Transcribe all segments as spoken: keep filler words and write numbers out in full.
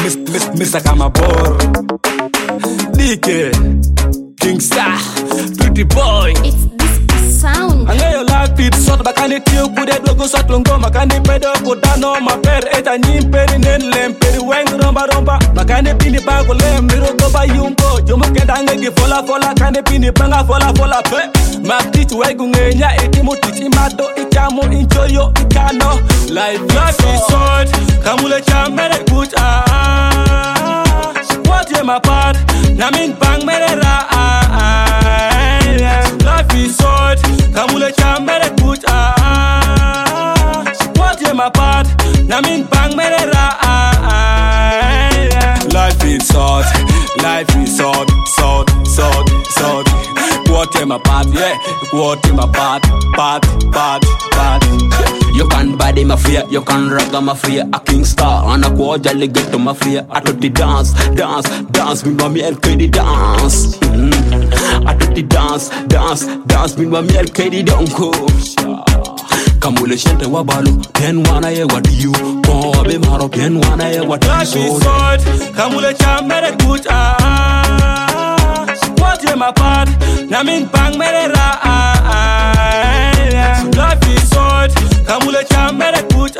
Mister Kamabor, D K, King Star, Pretty Boy. It's this sound. I know your life is short, but can it kill good? It go short, longo, makani pedo, go down on my bed. Eta nim peri nen lem peri weng romba romba. Makani pini bago lem, miro go by yumbo. Jumo kendanga gi fola fola, kani pini banga fola fola pe. Mak teach wegu ngenya, itimu teach imato, ikamu inchoyo ikano. Life life is short, kamule chamere kuch ah. What you my part? Namin bang mere ra ah. Life is short, kamule chamere kuch ah. What you my part? Namin bang mere ra ah. Life is short, life is short, short, short, short. What you my part? Yeah, what you my part? Part, part, part. You can body mafia, you can raga mafia. A king star, and a quarter get to mafia. I do the dance, dance, dance. Me mommy L K D dance. Mm. I do the dance, dance, dance. Me mommy L K D don't coach. Kamule shente wabalu, pen wana ye what you. Oh, be maro pen wana ye what you. Life is short, kamule chamere kuch ah. What you my part? Namin bang mere ra ah. Life is short, kamule chamere kuch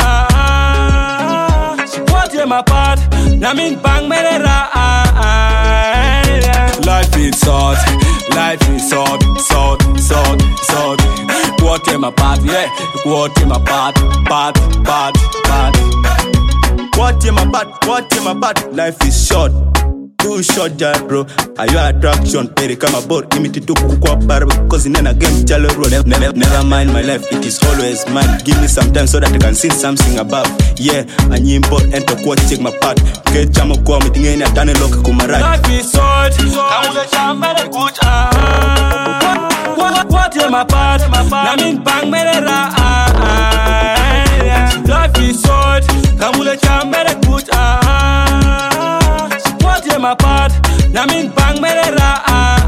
ah. What you my part? Namin bang mere ra ah. Life is short, life is short, short, short, short. What you my part? Yeah, what you my part? Part, part, part. What you my part? What you my part? Life is short. Too short, ja, bro. Are you attraction? Peri kama board. Imiti tu kukwa bar because in a game jalo road. Never, never, never mind my life. It is always mine. Give me some time so that I can see something above. Yeah, and you import enter quote check my part. Get jamo kwa meeting any atane loka kumarai. Life is short. Kamule chamere kuch ah. What what you my part? Namin bang mere ra ah. Life is short. Kamule chamere kuch ah. What you my part? Namin bang mere ra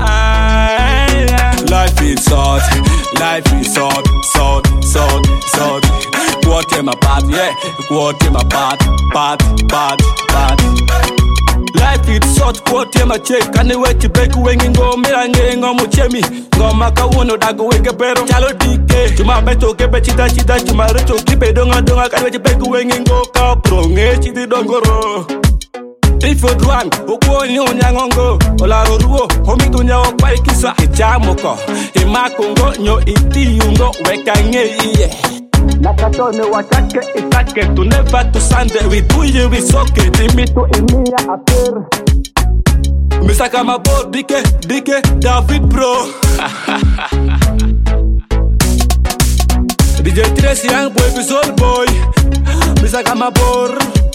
ah. Life is short, life is short, short, short, short. What you my part? Yeah, what you my part? Part, part, part. Life is short, what you my check? Can you wait to break wing go mirange ngo muchemi? Ngo maka uno dago wege pero chalo dike. Cuma beto ke bechita chita cuma recho kipe donga donga kan wait to break wing go ka pronge chiti dongoro. If you drunk, uko ni unyangongo, olaro ruo, homi tunya okwa ikisa ijamoko, imakungo nyo iti yungo weka nge iye. Nakatone watake itake to never to Sunday we do you we soke dimito imia ater. Mister Kamabor dike dike David bro. D J Tracy young boy be soul boy. Mister Kamabor.